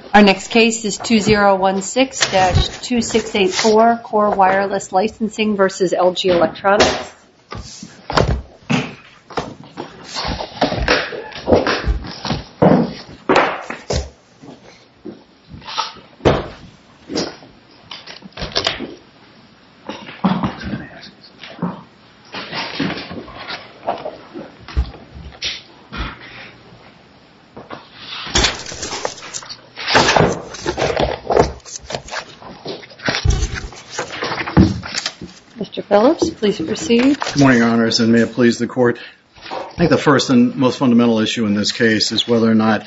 Our next case is 2016-2684, Core Wireless Licensing v. LG Electronics. Mr. Phillips, please proceed. Good morning, Your Honors, and may it please the Court. I think the first and most fundamental issue in this case is whether or not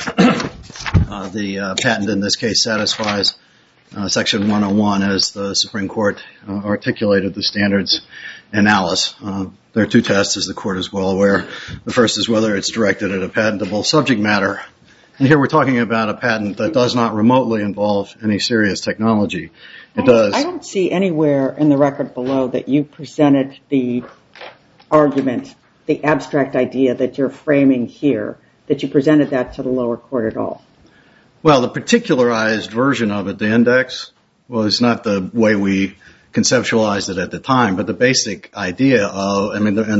the patent in this case satisfies Section 101 as the Supreme Court articulated the standards in Alice. There are two tests, as the Court is well aware. The first is whether it's directed at a patentable subject matter. And here we're talking about a patent that does not remotely involve any serious technology. It does. I don't see anywhere in the record below that you presented the argument, the abstract idea that you're framing here, that you presented that to the lower court at all. Well, the particularized version of it, the index, was not the way we conceptualized it at the time, but the basic idea of,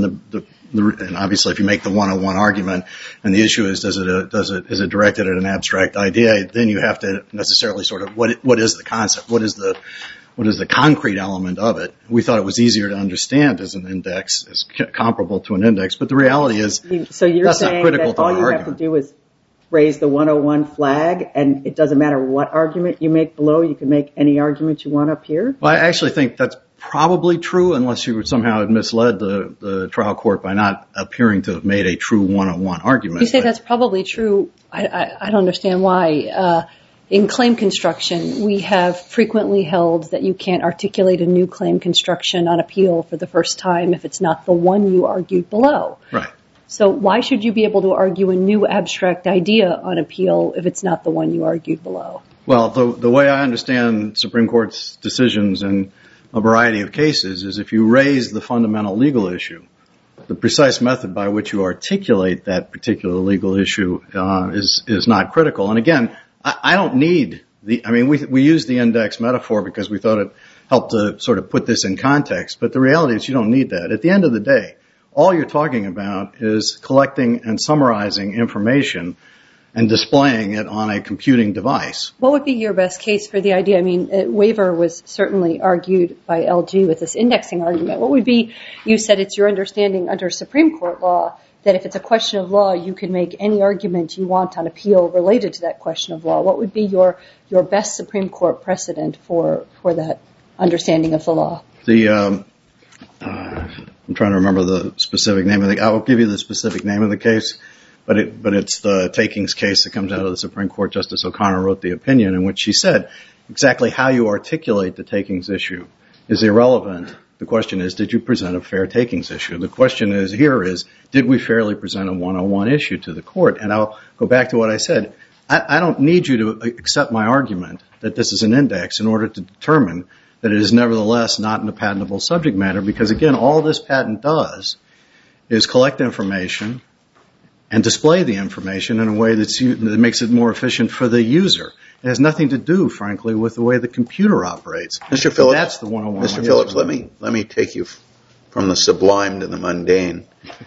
and obviously if you make the 101 argument, and the issue is, is it directed at an abstract idea, then you have to necessarily sort of, what is the concept? What is the concrete element of it? We thought it was easier to understand as an index, as comparable to an index, but the reality is, so you're that's not critical to our argument. All you have to do is raise the 101 flag, and it doesn't matter what argument you make below, you can make any argument you want up here? Well, I actually think that's probably true, unless you somehow had misled the trial court by not appearing to have made a true 101 argument. You say that's probably true. I don't understand why. In claim construction, we have frequently held that you can't articulate a new claim construction on appeal for the first time if it's not the one you argued below. Right. So why should you be able to argue a new abstract idea on appeal if it's not the one you argued below? Well, the way I understand Supreme Court's decisions in a variety of cases is if you raise the fundamental legal issue, the precise method by which you articulate that particular legal issue is not critical. And again, I don't need we use the index metaphor because we thought it helped to sort of put this in context, but the reality is you don't need that. At the end of the day, all you're talking about is collecting and summarizing information and displaying it on a computing device. What would be your best case for the idea? I mean, waiver was certainly argued by LG with this indexing argument. What would be, you said it's your understanding under Supreme Court law that if it's a question of law, you can make any argument you want on appeal related to that question of law. What would be your best Supreme Court precedent for that understanding of the law? I'm trying to remember the specific name of the. I will give you the specific name of the case, but it's the takings case that comes out of the Supreme Court. Justice O'Connor wrote the opinion in which she said exactly how you articulate the takings issue is irrelevant. The question is, did you present a fair takings issue? The question is, did we fairly present a 101 issue to the court? And I'll go back to what I said. I don't need you to accept my argument that this is an index in order to determine that it is nevertheless not in a patentable subject matter, because again, all this patent does is collect information and display the information in a way that makes it more efficient for the user. It has nothing to do, frankly, with the way the computer operates. Mr. Phillips, that's the 101. Mr. Phillips, let me take you from the sublime to the mundane.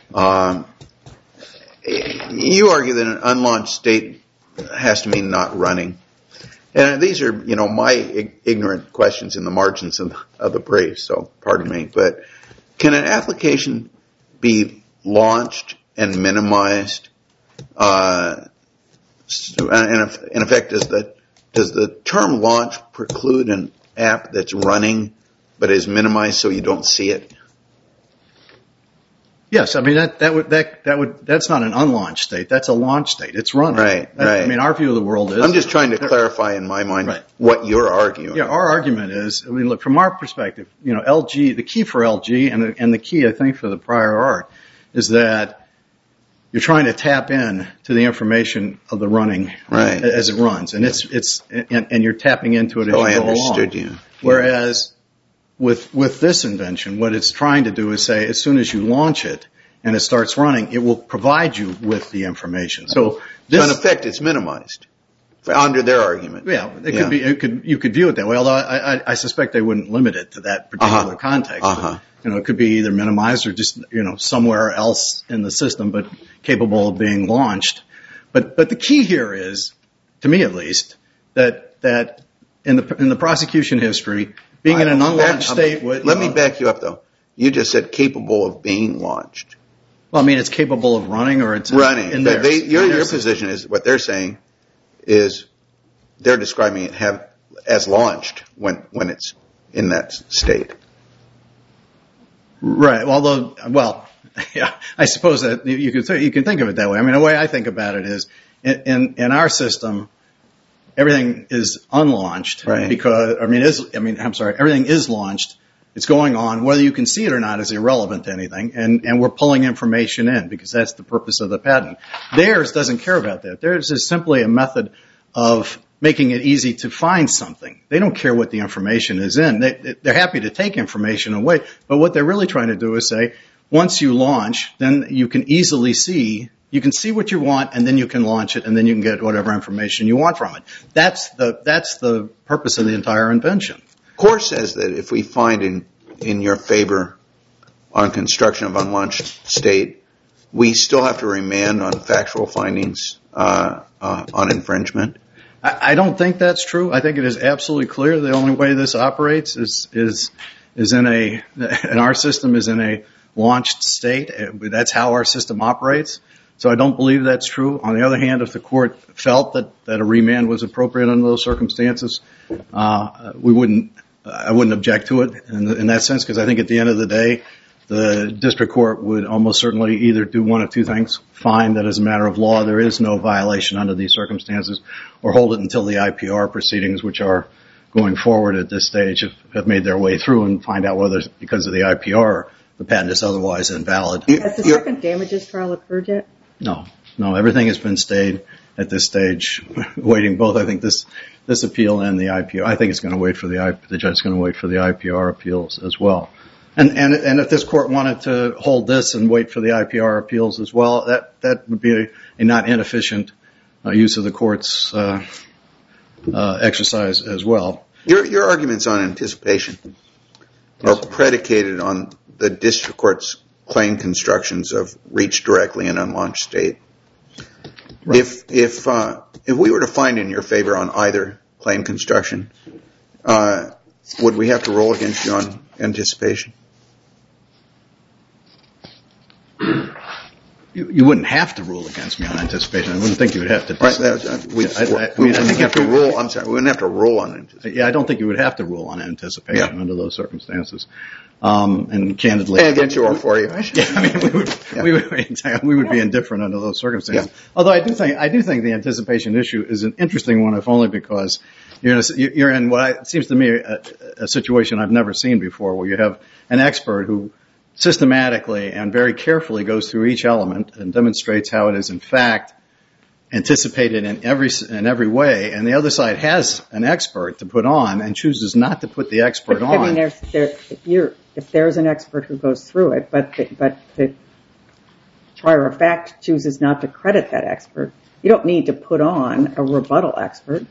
You argue that an unlaunched state has to mean not running. And these are, my ignorant questions in the margins of the brief, so pardon me. But can an application be launched and minimized? In effect, does the term launch preclude an app that's running but is minimized so you don't see it? Yes, I mean that's not an unlaunched state. That's a launch state. It's running. Right. I mean, our view of the world is. I'm just trying to clarify in my mind what you're arguing. Yeah, our argument is. I mean, look, from our perspective, LG. The key for LG and the key, I think, for the prior art is that you're trying to tap in to the information of the running as it runs, and and you're tapping into it as you go along. I understood you. Whereas with this invention, what it's trying to do is say, as soon as you launch it and it starts running, it will provide you with the information. So in effect, it's minimized Under their argument. Yeah, could be. You could view it that way. Although I suspect they wouldn't limit it to that particular context. It could be either minimized or just somewhere else in the system, but capable of being launched. But the key here is, to me at least, that in the prosecution history, being in an unlaunched state. Let me back you up though. You just said capable of being launched. Well, I mean, it's capable of running or it's running. In there. Your position is what they're saying is they're describing it as launched when it's in that state. Right. Although, yeah, I suppose that you can think of it that way. I mean, the way I think about it is in our system, everything is unlaunched. Right. Because everything is launched. It's going on. Whether you can see it or not is irrelevant to anything. And we're pulling information in because that's the purpose of the patent. Theirs doesn't care about that. Theirs is simply a method of making it easy to find something. They don't care what the information is in. They're happy to take information away. But what they're really trying to do is say, once you launch, then you can easily see. You can see what you want, and then you can launch it, and then you can get whatever information you want from it. That's the purpose of the entire invention. Core says that if we find in your favor on construction of unlaunched state, we still have to remand on factual findings on infringement. I don't think that's true. I think it is absolutely clear the only way this operates is in our system is in a launched state. That's how our system operates. So I don't believe that's true. On the other hand, if the court felt that a remand was appropriate under those circumstances, I wouldn't object to it in that sense, because I think at the end of the day, the district court would almost certainly either do one of two things: find that as a matter of law there is no violation under these circumstances, or hold it until the IPR proceedings, which are going forward at this stage, have made their way through and find out whether, because of the IPR, the patent is otherwise invalid. Has the second damages trial occurred yet? No, everything has been stayed at this stage, waiting both, I think, this appeal and the IPR. I think it's going to wait for the judge is going to wait for the IPR appeals as well. And if this court wanted to hold this and wait for the IPR appeals as well, that would be a not inefficient use of the court's exercise as well. Your arguments on anticipation are predicated on the district court's claim constructions of reach directly in unlaunched state. Right. If we were to find in your favor on either claim construction, would we have to rule against you on anticipation? You wouldn't have to rule against me on anticipation. I wouldn't think you would have to. Right. We wouldn't have to rule. I'm sorry. We wouldn't have to rule on anticipation. Yeah, I don't think you would have to rule on anticipation under those circumstances. And candidly, against you or for you. Yeah, I mean, we would be indifferent under those circumstances. Yeah. Although I do think the anticipation issue is an interesting one, if only because you're in what seems to me a situation I've never seen before, where you have an expert who systematically and very carefully goes through each element and demonstrates how it is in fact anticipated in every way, and the other side has an expert to put on and chooses not to put the expert on. I mean, if there's an expert who goes through it, but the trier of fact chooses not to credit that expert, you don't need to put on a rebuttal expert.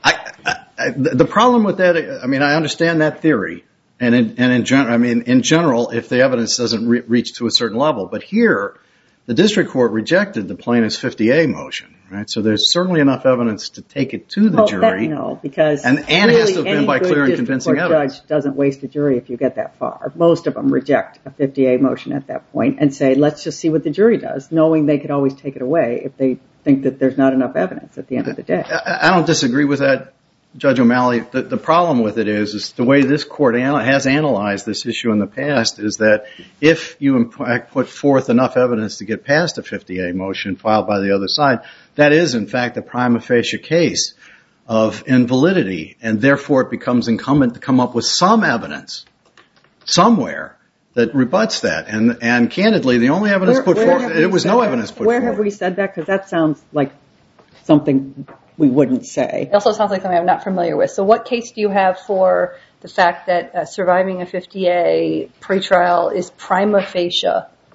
The problem with that, I mean, I understand that theory. And in general, if the evidence doesn't reach to a certain level, but here, the district court rejected the plaintiff's 50A motion, right? So there's certainly enough evidence to take it to the jury. No, because and really it has to have been by clear and convincing evidence. Judge doesn't waste a jury if you get that far. Most of them reject a 50A motion at that point and say, let's just see what the jury does, knowing they could always take it away if they think that there's not enough evidence at the end of the day. I don't disagree with that, Judge O'Malley. The problem with it is the way this court has analyzed this issue in the past is that if you put forth enough evidence to get past a 50A motion filed by the other side, that is, in fact, a prima facie case of invalidity, and therefore it becomes incumbent to come up with some evidence somewhere that rebuts that. And candidly, the only evidence put forward, there was no evidence put forward. Where have we said that? Because that sounds like something we wouldn't say. It also sounds like something I'm not familiar with. So what case do you have for the fact that surviving a 50A pretrial is prima facie,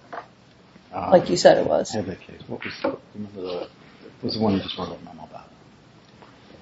like you said it was? I have that case. What was the one you just wrote a memo about?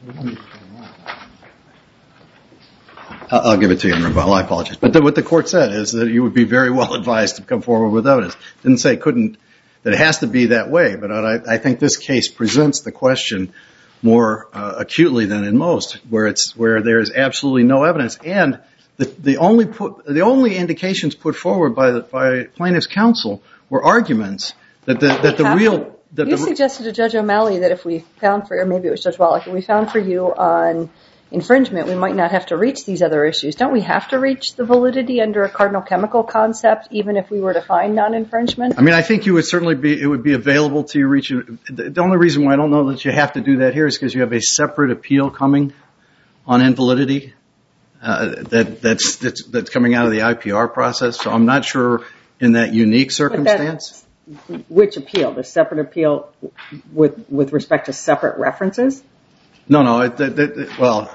I'll give it to you in rebuttal. I apologize. But what the court said is that you would be very well advised to come forward with evidence. It didn't say that it has to be that way, but I think this case presents the question more acutely than in most, where there is absolutely no evidence. And the only indications put forward by plaintiff's counsel were arguments that the real... You suggested to Judge O'Malley that if we found for, or maybe it was Judge Wallach, if we found for you on infringement, we might not have to reach these other issues. Don't we have to reach the validity under a cardinal chemical concept, even if we were to find non-infringement? I mean, I think it would be available to you reach it. The only reason why I don't know that you have to do that here is because you have a separate appeal coming on invalidity that's coming out of the IPR process. So I'm not sure in that unique circumstance. Which appeal? The separate appeal with respect to separate references? No. Well,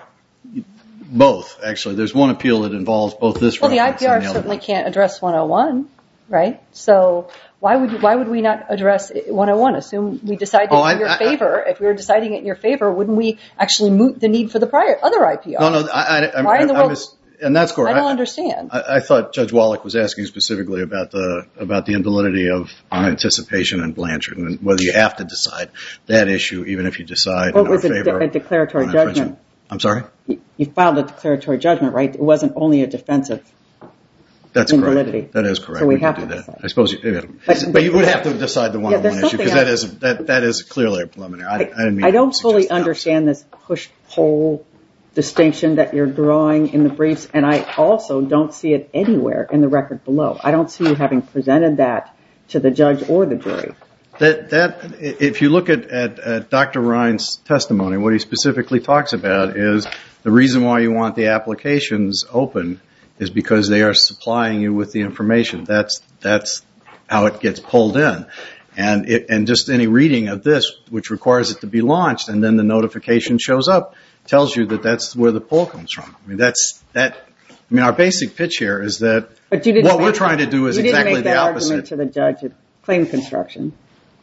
both, actually. There's one appeal that involves both this reference and the other. Well, the IPR certainly can't address 101, right? So why would we not address 101? Assume we decided in your favor. If we were deciding it in your favor, wouldn't we actually moot the need for the other IPR? No. Why in the world? And that's correct. I don't understand. I thought Judge Wallach was asking specifically about the invalidity of anticipation and Blanchard, and whether you have to decide that issue, even if you decide in our favor. A declaratory judgment. I'm sorry? You filed a declaratory judgment, right? It wasn't only a defensive. That's invalidity. Correct. That is correct. So we have do to that. decide. I suppose but you would have to decide the 101 issue, because that is clearly a preliminary. I don't fully understand this push-pull distinction that you're drawing in the briefs, and I also don't see it anywhere in the record below. I don't see you having presented that to the judge or the jury. If you look at Dr. Ryan's testimony, what he specifically talks about is the reason why you want the applications open is because they are supplying you with the information. That's how it gets pulled in. And just any reading of this, which requires it to be launched, and then the notification shows up, tells you that that's where the pull comes from. I mean, our basic pitch here is that what we're trying to do is exactly the opposite. You didn't make that argument to the judge of claim construction.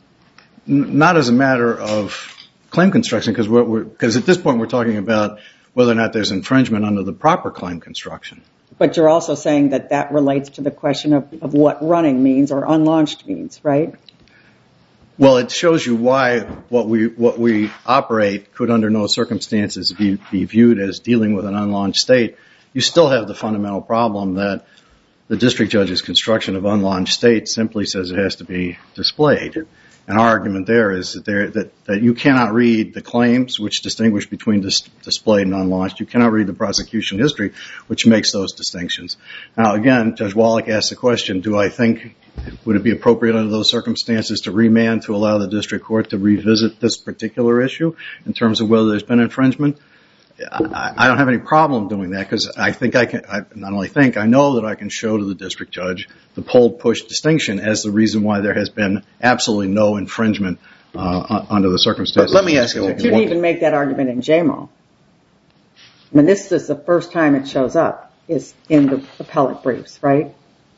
Not as a matter of claim construction, because at this point we're talking about whether or not there's infringement under the proper claim construction. But you're also saying that relates to the question of what running means or unlaunched means, right? Well, it shows you why what we operate could under no circumstances be viewed as dealing with an unlaunched state. You still have the fundamental problem that the district judge's construction of unlaunched state simply says it has to be displayed. And our argument there is that you cannot read the claims, which distinguish between displayed and unlaunched. You cannot read the prosecution history, which makes those distinctions. Now, again, Judge Wallach asked the question, would it be appropriate under those circumstances to remand to allow the district court to revisit this particular issue in terms of whether there's been infringement? I don't have any problem doing that, because I know that I can show to the district judge the pull-push distinction as the reason why there has been absolutely no infringement under the circumstances. But let me ask you, you didn't even make that argument in JMO. I mean, this is the first time it shows up is in the appellate briefs, right?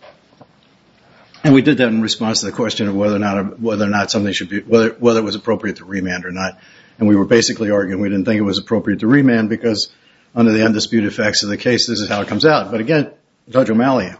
And we did that in response to the question of whether or not something should be, whether it was appropriate to remand or not. And we were basically arguing we didn't think it was appropriate to remand because under the undisputed facts of the case, this is how it comes out. But again, Judge O'Malley,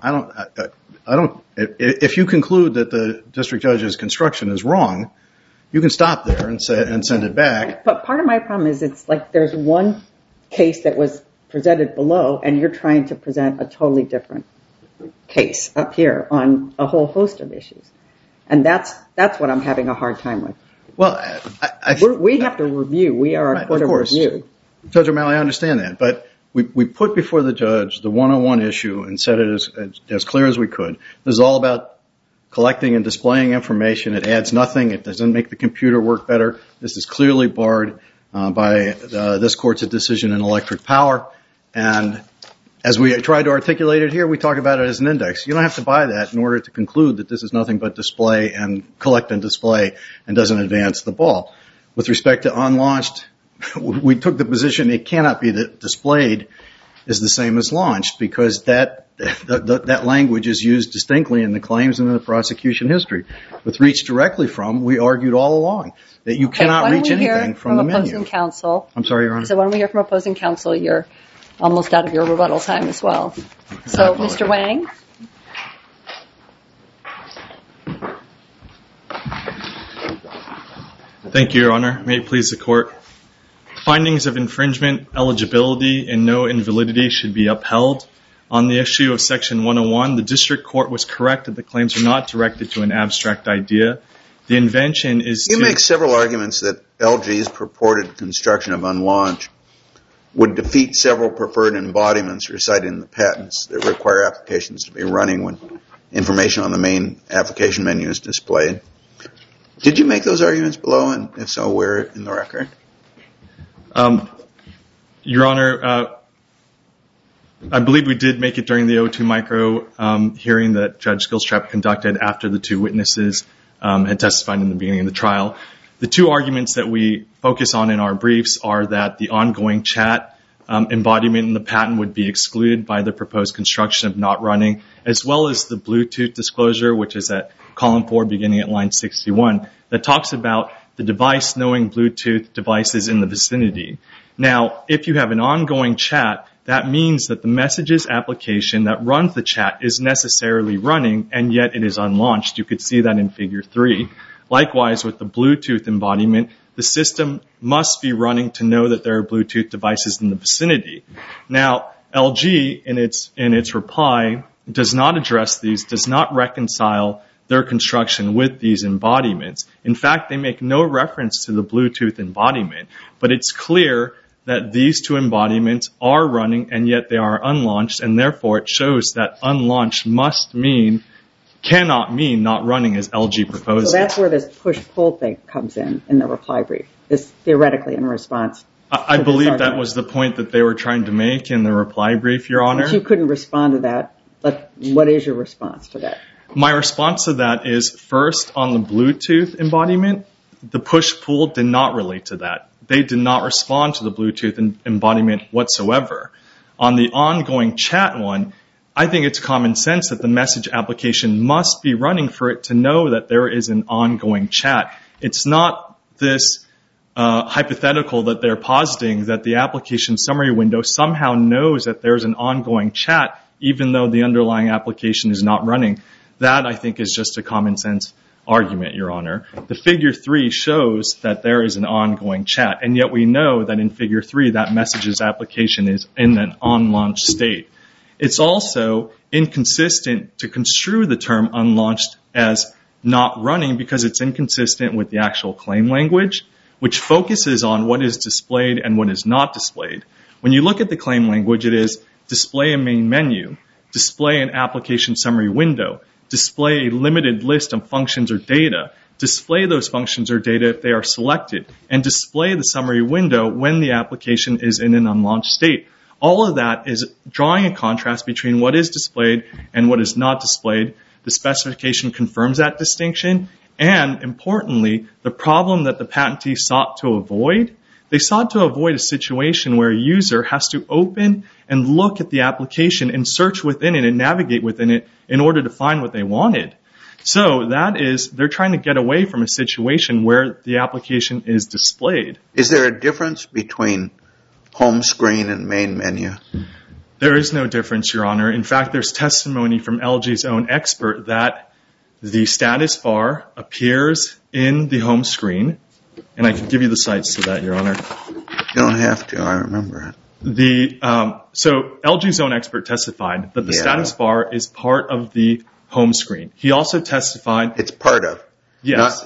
if you conclude that the district judge's construction is wrong, you can stop there and send it back. But part of my problem is it's like there's one case that was presented below, and you're trying to present a totally different case up here on a whole host of issues. And that's what I'm having a hard time with. Well, we have to review. We are a court of review. Judge O'Malley, I understand that. But we put before the judge the 101 issue and said it as clear as we could. This is all about collecting and displaying information. It adds nothing. It doesn't make the computer work better. This is clearly barred by this court's decision in electric power. And as we tried to articulate it here, we talk about it as an index. You don't have to buy that in order to conclude that this is nothing but display and collect and display and doesn't advance the ball. With respect to unlaunched, we took the position it cannot be displayed is the same as launched, because that language is used distinctly in the claims and in the prosecution history. With reach directly from, we argued all along that you cannot reach anything from the menu. Counsel. I'm sorry, Your Honor. So why don't we hear from opposing counsel? You're almost out of your rebuttal time as well. So, Mr. Wang. Thank you, Your Honor. May it please the Court. Findings of infringement, eligibility, and no invalidity should be upheld. On the issue of Section 101, the District Court was correct that the claims are not directed to an abstract idea. The invention is You make several arguments that LG's purported construction of unlaunched would defeat several preferred embodiments recited in the patents that require applications to be running when information on the main application menu is displayed. Did you make those arguments below, and if so, where in the record? Your Honor, I believe we did make it during the O2 micro hearing that Judge Gilstrap conducted after the two witnesses had testified in the beginning of the trial. The two arguments that we focus on in our briefs are that the ongoing chat embodiment in the patent would be excluded by the proposed construction of not running, as well as the Bluetooth disclosure, which is at column 4 beginning at line 61, that talks about the device knowing Bluetooth devices in the vicinity. Now, if you have an ongoing chat, that means that the messages application that runs the chat is necessarily running, and yet it is unlaunched. You could see that in Figure 3. Likewise, with the Bluetooth embodiment, the system must be running to know that there are Bluetooth devices in the vicinity. Now, LG, in its reply, does not address these, does not reconcile their construction with these embodiments. In fact, they make no reference to the Bluetooth embodiment, but it's clear that these two embodiments are running, and yet they are unlaunched, and therefore it shows that unlaunched cannot mean not running as LG proposes. So that's where this push-pull thing comes in the reply brief, is theoretically in response. I believe that was the point that they were trying to make in the reply brief, Your Honor. But you couldn't respond to that. But what is your response to that? My response to that is, first, on the Bluetooth embodiment, the push-pull did not relate to that. They did not respond to the Bluetooth embodiment whatsoever. On the ongoing chat one, I think it's common sense that the message application must be running for it to know that there is an ongoing chat. It's not this hypothetical that they're positing that the application summary window somehow knows that there's an ongoing chat even though the underlying application is not running. That, I think, is just a common sense argument, Your Honor. The Figure 3 shows that there is an ongoing chat, and yet we know that in Figure 3 that messages application is in an unlaunched state. It's also inconsistent to construe the term unlaunched as not running because it's inconsistent with the actual claim language, which focuses on what is displayed and what is not displayed. When you look at the claim language, it is display a main menu, display an application summary window, display a limited list of functions or data, display those functions or data if they are selected, and display the summary window when the application is in an unlaunched state. All of that is drawing a contrast between what is displayed and what is not displayed. The specification confirms that distinction, and importantly, the problem that the patentee sought to avoid, they sought to avoid a situation where a user has to open and look at the application and search within it and navigate within it in order to find what they wanted. So that is, they're trying to get away from a situation where the application is displayed. Is there a difference between home screen and main menu? There is no difference, Your Honor. In fact, there's testimony from LG's own expert that the status bar appears in the home screen, and I can give you the sites to that, Your Honor. You don't have to. I remember it. So LG's own expert testified that the status bar is part of the home screen. He also testified... It's part of. Yes.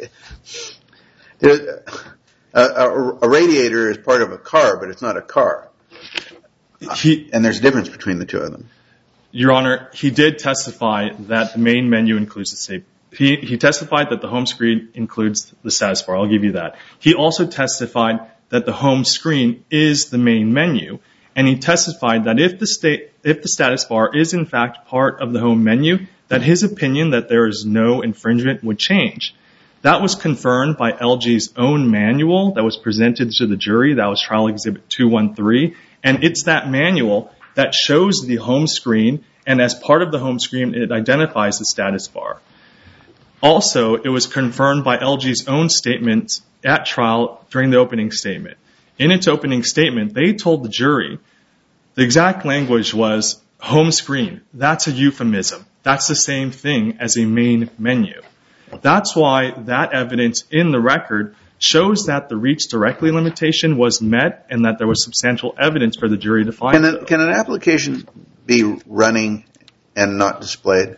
A radiator is part of a car, but it's not a car. And there's a difference between the two of them. Your Honor, he did testify that the main menu includes the state. He testified that the home screen includes the status bar. I'll give you that. He also testified that the home screen is the main menu. And he testified that if the status bar is in fact part of the home menu, that his opinion that there is no infringement would change. That was confirmed by LG's own manual that was presented to the jury. That was Trial Exhibit 213. And it's that manual that shows the home screen, and as part of the home screen, it identifies the status bar. Also, it was confirmed by LG's own statements at trial during the opening statement. In its opening statement, they told the jury, the exact language was, home screen, that's a euphemism. That's the same thing as a main menu. That's why that evidence in the record shows that the reach directly limitation was met and that there was substantial evidence for the jury to find so. Can an application be running and not displayed?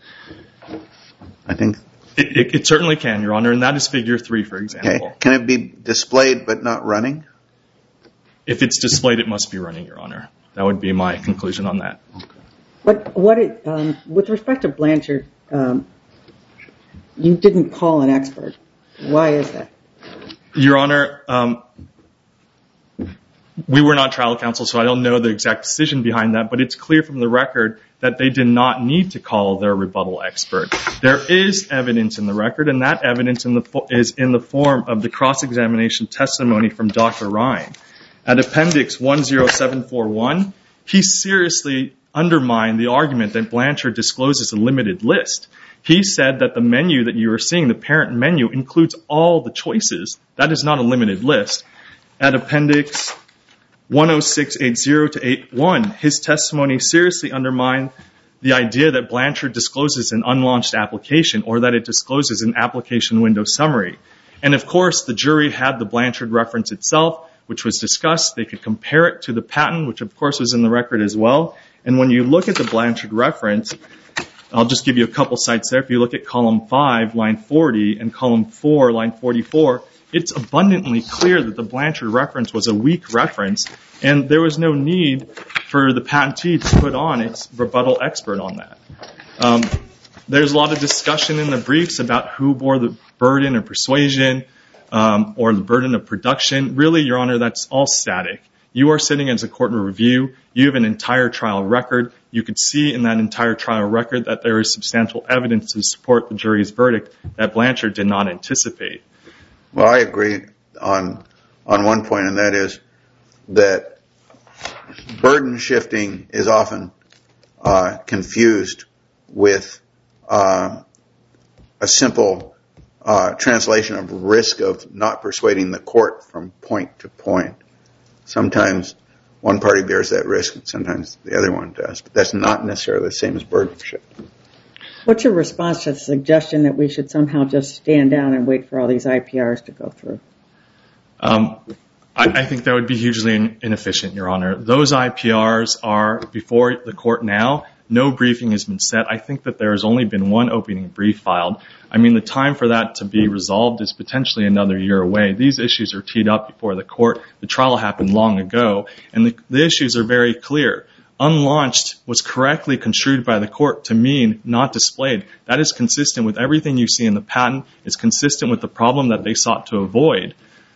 I think it certainly can, Your Honor, and that is figure 3, for example. Okay. Can it be displayed but not running? If it's displayed, it must be running, Your Honor. That would be my conclusion on that. With respect to Blanchard, you didn't call an expert. Why is that? Your Honor, we were not trial counsel, so I don't know the exact decision behind that, but it's clear from the record that they did not need to call their rebuttal expert. There is evidence in the record, and that evidence is in the form of the cross-examination testimony from Dr. Ryan. At Appendix 10741, he seriously undermined the argument that Blanchard discloses a limited list. He said that the menu that you are seeing, the parent menu, includes all the choices. That is not a limited list. At Appendix 10680 to 81, his testimony seriously undermined the idea that Blanchard discloses an unlaunched application or that it discloses an application window summary. And of course, the jury had the Blanchard reference itself, which was discussed. They could compare it to the patent, which of course was in the record as well. And when you look at the Blanchard reference, I'll just give you a couple sites there. If you look at column 5, line 40, and column 4, line 44, it's abundantly clear that the Blanchard reference was a weak reference, and there was no need for the patentee to put on its rebuttal expert on that. There's a lot of discussion in the briefs about who bore the burden of persuasion or the burden of production. Really, Your Honor, that's all static. You are sitting as a court in review. You have an entire trial record. You could see in that entire trial record that there is substantial evidence to support the jury's verdict that Blanchard did not anticipate. Well, I agree on one point, and that is that burden shifting is often confused with a simple translation of risk of not persuading the court from point to point. Sometimes one party bears that risk, and sometimes the other one does. But that's not necessarily the same as burden shifting. What's your response to the suggestion that we should somehow just stand down and wait for all these IPRs to go through? I think that would be hugely inefficient, Your Honor. Those IPRs are before the court now. No briefing has been set. I think that there has only been one opening brief filed. I mean, the time for that to be resolved is potentially another year away. These issues are teed up before the court. The trial happened long ago, and the issues are very clear. Unlaunched was correctly construed by the court to mean not displayed. That is consistent with everything you see in the patent. It's consistent with the problem that they sought to avoid.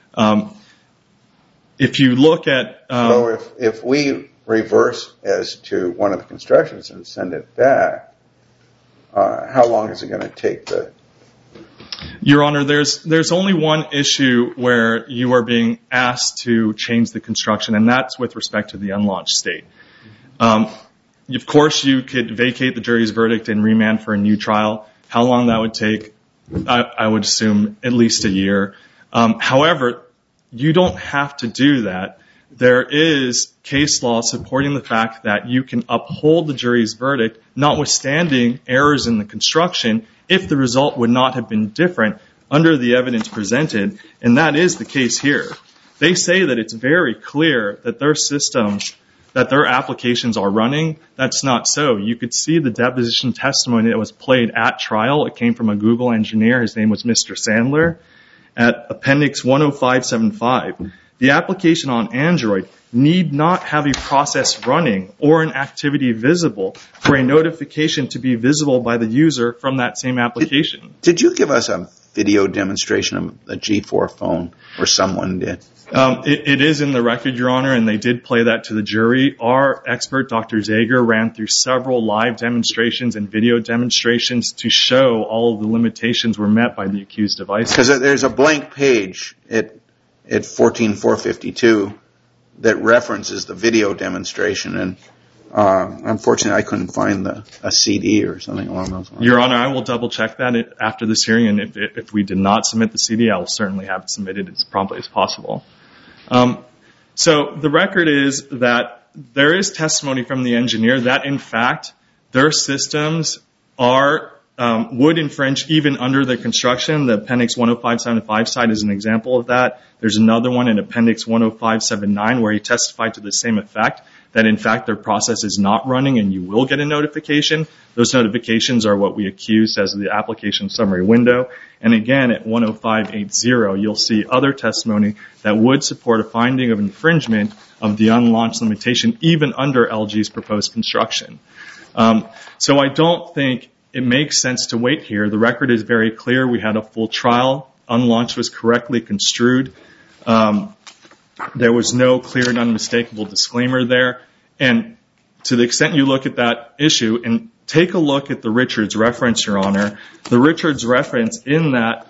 If you look at... So if we reverse as to one of the constructions and send it back, how long is it going to take to... Your Honor, there's only one issue where you are being asked to change the construction, and that's with respect to the unlaunched state. Of course, you could vacate the jury's verdict and remand for a new trial. How long that would take, I would assume at least a year. However, you don't have to do that. There is case law supporting the fact that you can uphold the jury's verdict, notwithstanding errors in the construction, if the result would not have been different under the evidence presented, and that is the case here. They say that it's very clear that their systems, that their applications are running. That's not so. You could see the deposition testimony that was played at trial. It came from a Google engineer. His name was Mr. Sandler. At Appendix 10575, the application on Android need not have a process running or an activity visible for a notification to be visible by the user from that same application. Did you give us a video demonstration of a G4 phone, or someone did? It is in the record, Your Honor, and they did play that to the jury. Our expert, Dr. Zager, ran through several live demonstrations and video demonstrations to show all of the limitations were met by the accused device. Because there's a blank page at 14452 that references the video demonstration, and unfortunately I couldn't find a CD or something along those lines. Your Honor, I will double check that after this hearing, and if we did not submit the CD, I will certainly have it submitted as promptly as possible. So the record is that there is testimony from the engineer that, in fact, their systems would infringe even under the construction. The Appendix 10575 side is an example of that. There's another one in Appendix 10579 where he testified to the same effect, that in fact their process is not running and you will get a notification. Those notifications are what we accuse as the application summary window. And again, at 10580, you'll see other testimony that would support a finding of infringement of the unlaunched limitation even under LG's proposed construction. So I don't think it makes sense to wait here. The record is very clear. We had a full trial. Unlaunched was correctly construed. There was no clear and unmistakable disclaimer there. And to the extent you look at that issue, and take a look at the Richards reference, Your Honor, the Richards reference in that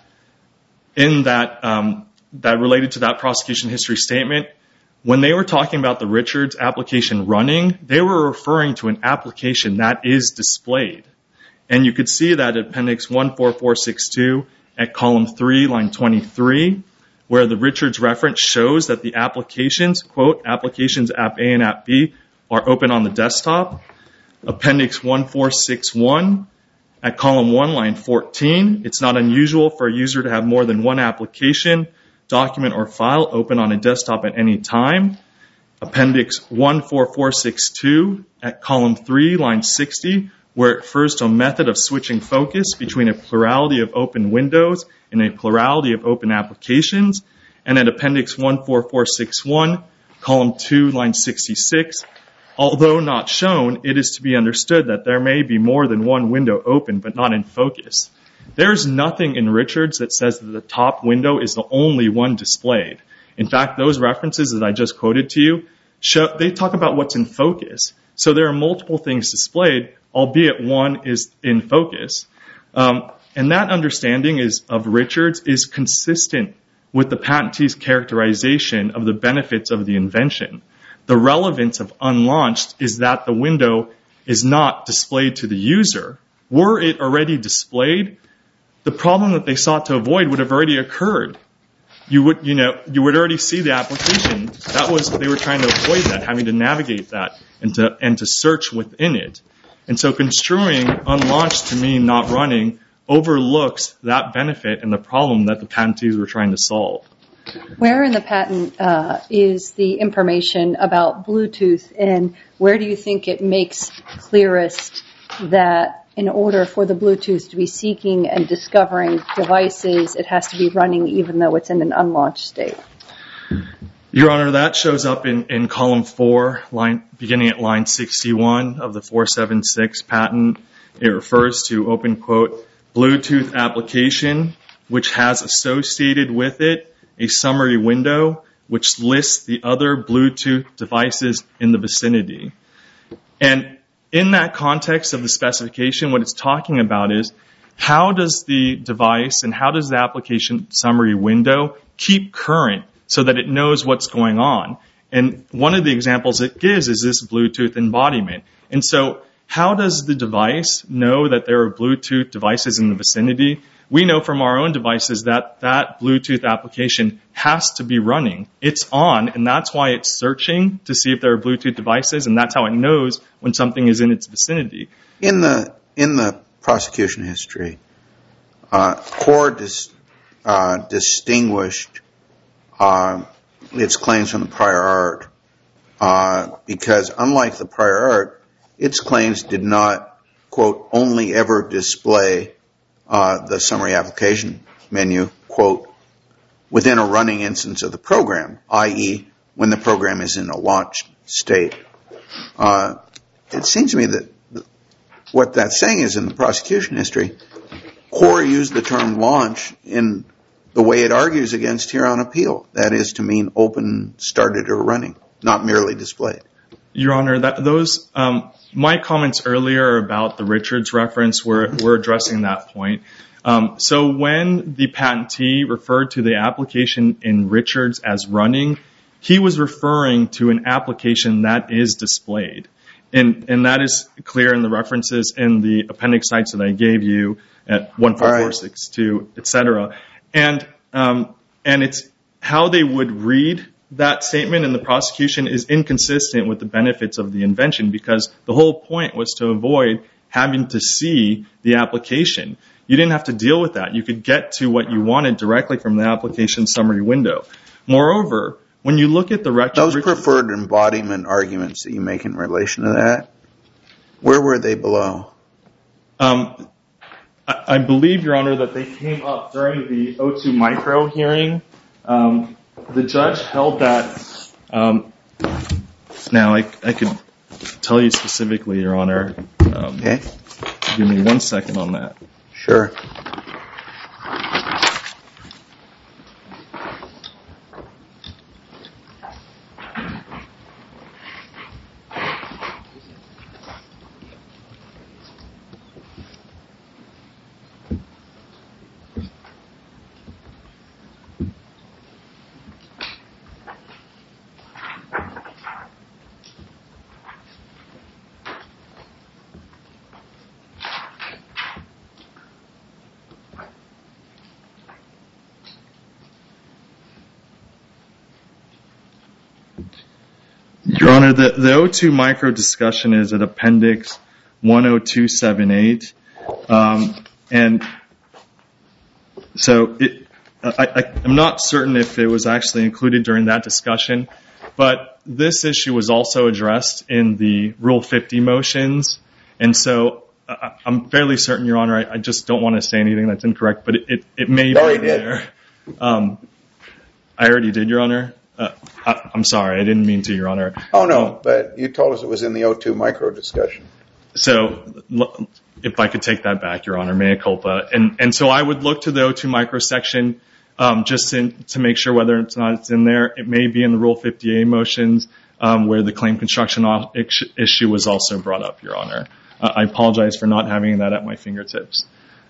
related to that prosecution history statement, when they were talking about the Richards application running, they were referring to an application that is displayed. And you could see that at Appendix 14462 at column 3, line 23, where the Richards reference shows that the applications, quote, applications app A and app B are open on the desktop. Appendix 1461 at column 1, line 14, it's not unusual for a user to have more than one application, document, or file open on a desktop at any time. Appendix 14462 at column 3, line 60, where it refers to a method of switching focus between a plurality of open windows and a plurality of open applications. And at Appendix 14461, column 2, line 66, although not shown, it is to be understood that there may be more than one window open but not in focus. There's nothing in Richards that says that the top window is the only one displayed. In fact, those references that I just quoted to you, they talk about what's in focus. So there are multiple things displayed, albeit one is in focus. And that understanding of Richards is consistent with the patentee's characterization of the benefits of the invention. The relevance of unlaunched is that the window is not displayed to the user. Were it already displayed, the problem that they sought to avoid would have already occurred. You would already see the application. They were trying to avoid that, having to navigate that and to search within it. And so construing unlaunched to mean not running overlooks that benefit and the problem that the patentees were trying to solve. Where in the patent is the information about Bluetooth, and where do you think it makes clearest that in order for the Bluetooth to be seeking and discovering devices, it has to be running even though it's in an unlaunched state? Your Honor, that shows up in column 4, beginning at line 61 of the 476 patent. It refers to, open quote, Bluetooth application, which has associated with it a summary window which lists the other Bluetooth devices in the vicinity. And in that context of the specification, what it's talking about is how does the device and how does the application summary window keep current so that it knows what's going on? And one of the examples it gives is this Bluetooth embodiment. And so how does the device know that there are Bluetooth devices in the vicinity? We know from our own devices that that Bluetooth application has to be running. It's on, and that's why it's searching to see if there are Bluetooth devices, and that's how it knows when something is in its vicinity. In the prosecution history, Core distinguished its claims from the prior art because, unlike the prior art, its claims did not, quote, only ever display the summary application menu, quote, within a running instance of the program, i.e., when the program is in a launched state. It seems to me that what that's saying is in the prosecution history, Core used the term launch in the way it argues against here on appeal. That is to mean open, started, or running, not merely displayed. Your Honor, my comments earlier about the Richards reference were addressing that point. So when the patentee referred to the application in Richards as running, he was referring to an application that is displayed. And that is clear in the references in the appendix sites that I gave you at 14462, et cetera. And it's how they would read that statement in the prosecution is inconsistent with the benefits of the invention, because the whole point was to avoid having to see the application. You didn't have to deal with that. You could get to what you wanted directly from the application summary window. Moreover, when you look at the those preferred embodiment arguments that you make in relation to that, where were they below? I believe, Your Honor, that they came up during the O2 micro hearing. The judge held that. Now, I could tell you specifically, Your Honor. Okay. Give me 1 second on that. Sure. Your Honor, the O2 micro discussion is at appendix 10278. And so I'm not certain if it was actually included during that discussion, but this issue was also addressed in the Rule 50 motions. And so I'm fairly certain, Your Honor, I just don't want to say anything that's incorrect, but it may be there. I already did, Your Honor. I'm sorry, I didn't mean to, Your Honor. Oh, no, but you told us it was in the O2 micro discussion. So if I could take that back, Your Honor, mea culpa. And so I would look to the O2 micro section just to make sure whether or not it's in there. It may be in the Rule 50A motions where the claim construction issue was also brought up, Your Honor. I apologize for not having that at my fingertips.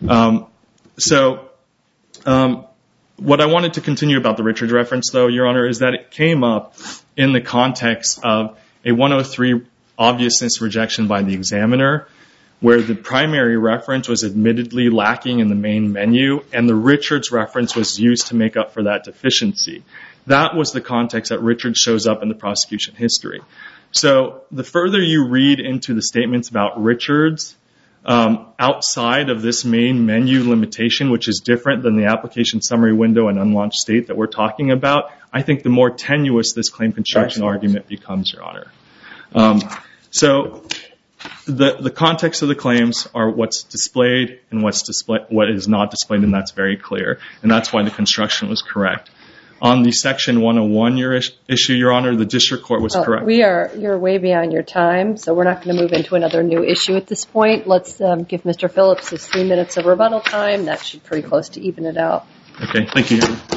What I wanted to continue about the Richards reference, though, Your Honor, is that it came up in the context of a 103 obviousness rejection by the examiner, where the primary reference was admittedly lacking in the main menu, and the Richards reference was used to make up for that deficiency. That was the context that Richards shows up in the prosecution history. So the further you read into the statements about Richards, outside of this main menu limitation, which is different than the application summary window and unlaunched state that we're talking about, I think the more tenuous this claim construction argument becomes, Your Honor. So the context of the claims are what's displayed and what is not displayed, and that's very clear. And that's why the construction was correct. On the Section 101 issue, Your Honor, the district court was correct. You're way beyond your time, so we're not going to move into another new issue at this point. Let's give Mr. Phillips his 3 minutes of rebuttal time. That should pretty close to even it out. Okay, thank you, Your Honor.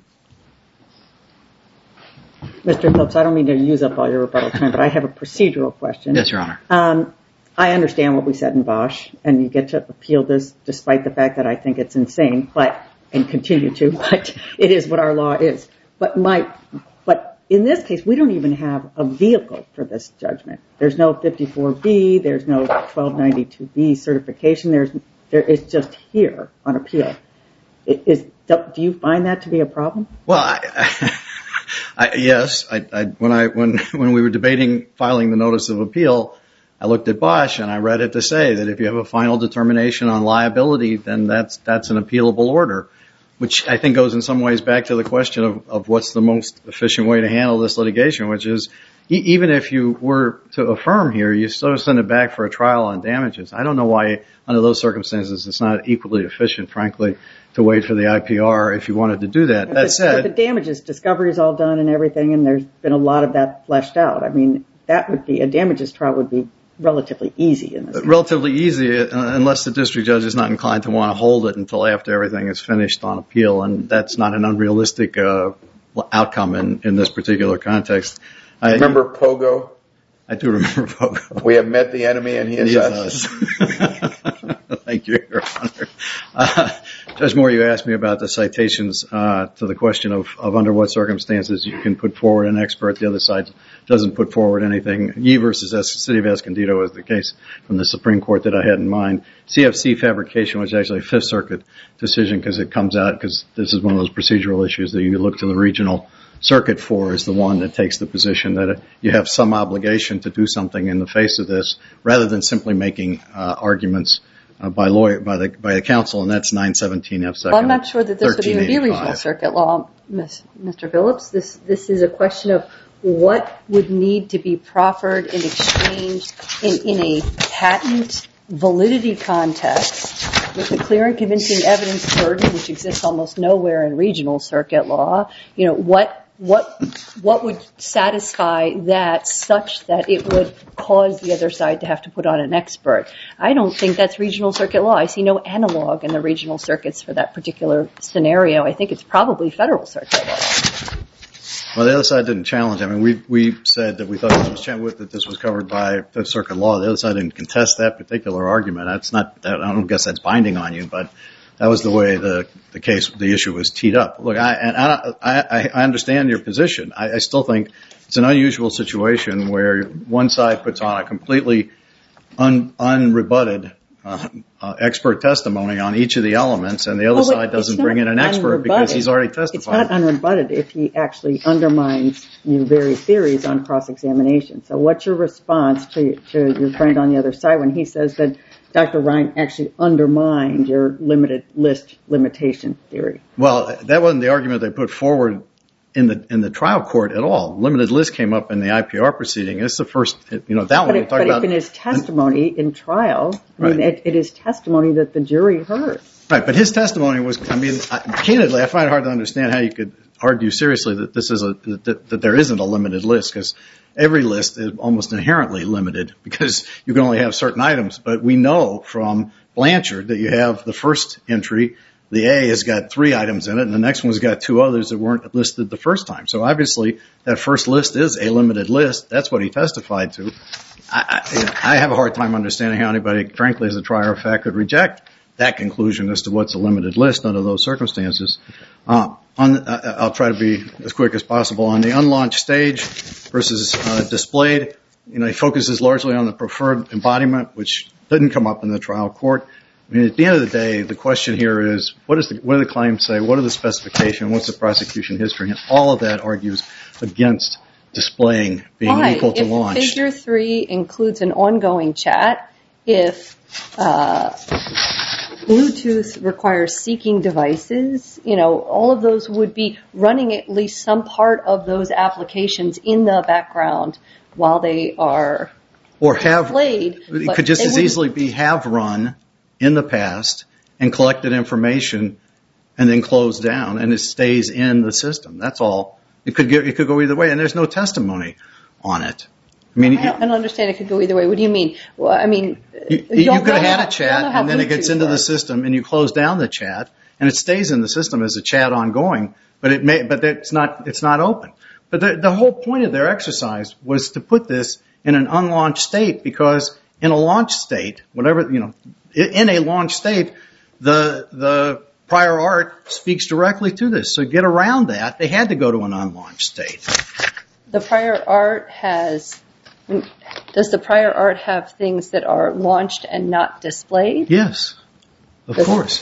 Mr. Phillips, I don't mean to use up all your rebuttal time, but I have a procedural question. Yes, Your Honor. I understand what we said in Bosch, and you get to appeal this despite the fact that I think it's insane, and continue to, but it is what our law is. But in this case, we don't even have a vehicle for this judgment. There's no 54B, there's no 1292B certification. It's just here on appeal. Do you find that to be a problem? Well, yes. When we were debating filing the notice of appeal, I looked at Bosch and I read it to say that if you have a final determination on liability, then that's an appealable order, which I think goes in some ways back to the question of what's the most efficient way to handle this litigation, which is even if you were to affirm here, you still send it back for a trial on damages. I don't know why under those circumstances it's not equally efficient, frankly, to wait for the IPR if you wanted to do that. That said, but the damages discovery is all done and everything, and there's been a lot of that fleshed out. I mean, a damages trial would be relatively easy in this case. Relatively easy unless the district judge is not inclined to want to hold it until after everything is finished on appeal, and that's not an unrealistic outcome in this particular context. Remember Pogo? I do remember Pogo. We have met the enemy and he is us. Thank you, Your Honor. Judge Moore, you asked me about the citations to the question of under what circumstances you can put forward an expert. The other side doesn't put forward anything. Yee versus City of Escondido is the case from the Supreme Court that I had in mind. CFC fabrication was actually a Fifth Circuit decision because it comes out, because this is one of those procedural issues that you look to the regional circuit for, is the one that takes the position that you have some obligation to do something in the face of this rather than simply making arguments by the counsel, and that's 917 F. Well, I'm not sure that this would even be regional circuit law, Mr. Phillips. This is a question of what would need to be proffered and exchanged in a patent validity context with the clear and convincing evidence burden, which exists almost nowhere in regional circuit law. What would satisfy that such that it would cause the other side to have to put on an expert? I don't think that's regional circuit law. I see no analog in the regional circuits for that particular scenario. I think it's probably federal circuit law. Well, the other side didn't challenge. I mean, we said that we thought that this was covered by Fifth Circuit law. The other side didn't contest that particular argument. That's not. I don't guess that's binding on you, but that was the way the issue was teed up. Look, I understand your position. I still think it's an unusual situation where one side puts on a completely unrebutted expert testimony on each of the elements, and the other side doesn't bring in an expert because he's already testified. It's not unrebutted if he actually undermines your very theories on cross-examination. So what's your response to your friend on the other side when he says that Dr. Ryan actually undermined your limited list limitation theory? Well, that wasn't the argument they put forward in the trial court at all. Limited list came up in the IPR proceeding. It's the first, that one we talked about. But in his testimony in trial, right. I mean, it is testimony that the jury heard. Right, but his testimony was, candidly, I find it hard to understand how you could argue seriously that that there isn't a limited list, because every list is almost inherently limited because you can only have certain items. But we know from Blanchard that you have the first entry, the A has got 3 items in it, and the next one's got 2 others that weren't listed the first time. So obviously that first list is a limited list. That's what he testified to. I have a hard time understanding how anybody, frankly, as a trier of fact, could reject that conclusion as to what's a limited list under those circumstances. I'll try to be as quick as possible. On the unlaunched stage versus displayed, he focuses largely on the preferred embodiment, which didn't come up in the trial court. I mean, at the end of the day, the question here is, what do the claims say? What are the specifications? What's the prosecution history? And all of that argues against displaying being equal to launch. If Figure 3 includes an ongoing chat, if Bluetooth requires seeking devices, all of those would be running at least some part of those applications in the background while they are displayed. It could just as easily have run in the past and collected information and then closed down, and it stays in the system. That's all. It could go either way, and there's no testimony on it. I don't understand it could go either way. What do you mean? Well, you could have had a chat, and then it gets into the system, and you close down the chat, and it stays in the system as a chat ongoing, but it's not open. But the whole point of their exercise was to put this in an unlaunched state, because in a launch state, in a launch state, the prior art speaks directly to this. So to get around that, they had to go to an unlaunched state. The prior art does the prior art have things that are launched and not displayed? Yes, of course.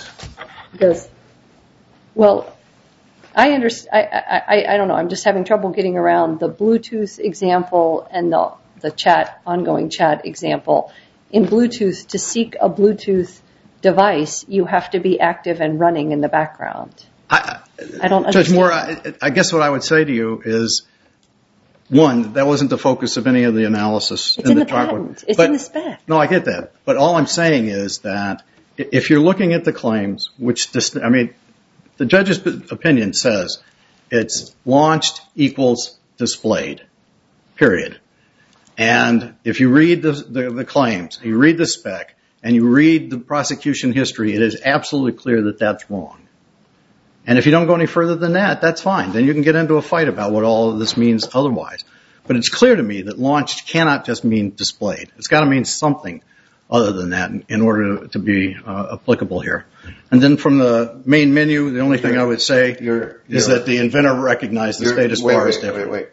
Well, I understand. I don't know. I'm just having trouble getting around the Bluetooth example and the ongoing chat example. In Bluetooth, to seek a Bluetooth device, you have to be active and running in the background. I don't understand. Judge Moore, I guess what I would say to you is, one, that wasn't the focus of any of the analysis. It's in the patent. It's in the spec. No, I get that. But all I'm saying is that if you're looking at the claims, the judge's opinion says it's launched equals displayed, period. And if you read the claims, you read the spec, and you read the prosecution history, it is absolutely clear that that's wrong. And if you don't go any further than that, that's fine. Then you can get into a fight about what all of this means otherwise. But it's clear to me that launched cannot just mean displayed. It's got to mean something other than that in order to be applicable here. And then from the main menu, the only thing I would say is that the inventor recognized the status bar as different. Wait.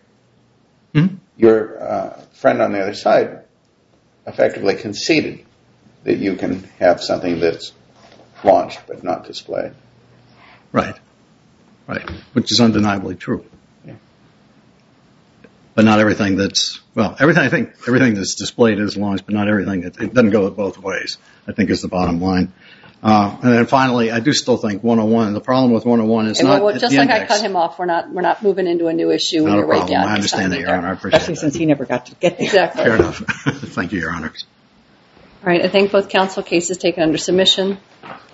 Your friend on the other side effectively conceded that you can have something that's launched but not displayed. Right. Which is undeniably true. Yeah. But not everything everything that's displayed is launched, but not everything. It doesn't go both ways, I think, is the bottom line. And then finally, I do still think 101, the problem with 101 is not just the like index. I cut him off, we're not moving into a new issue. Not a You're right problem. down. I understand that, Your Honor. I appreciate Especially that. since he never got to get there. Exactly. Fair enough. Thank you, Your Honor. All right. I thank both counsel. Cases taken under submission.